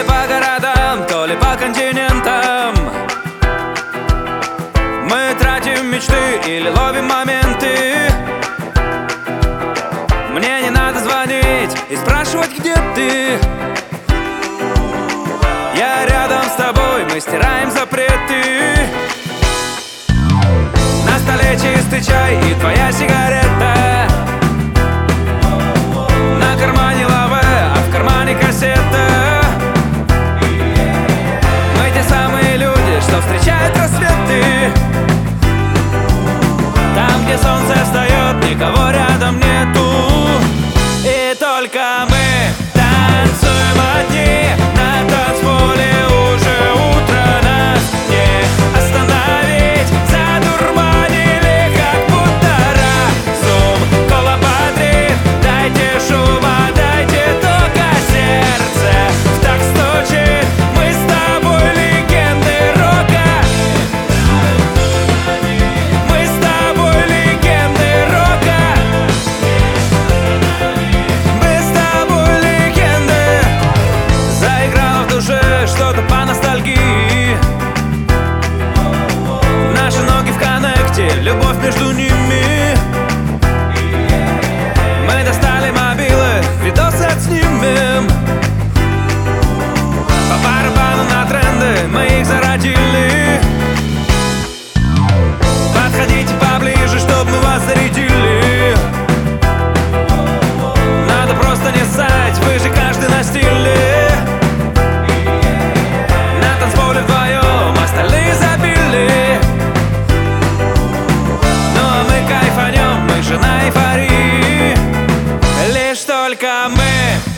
ли по городам, то ли по континентам. Мы тратим мечты или ловим моменты. Мне не надо звонить и спрашивать, где ты. Я рядом с тобой, мы стираем запреты. На столе чистый чай и твоя сигарета. На кармане лаве, а в кармане кассета. Мы те самые люди, что встречают рассветы. Там, где солнце встает, никого рядом нету. И только мы танцуем одни на танцполе, уже утро, нас не остановить. Задурманили, как будто разум колободрит. Дайте шума, дайте тока, сердце в такт стучит. Мы с тобой легенды рока. Мы с тобой легенды рока. Мы с тобой легенды. Заиграло в душе что-то по ностальгии. Наши ноги в коннекте, любовь между ними. Мы достали мобилы, видосы отснимем. По барабану на тренды мы их зародили. Подходите поближе, чтоб мы вас зарядили. Надо просто не ссать, вы же каждый на стиле. На танцполе вдвоем, остальные забили. Ну а мы кайфанем, мы же на эйфории. Лишь только мы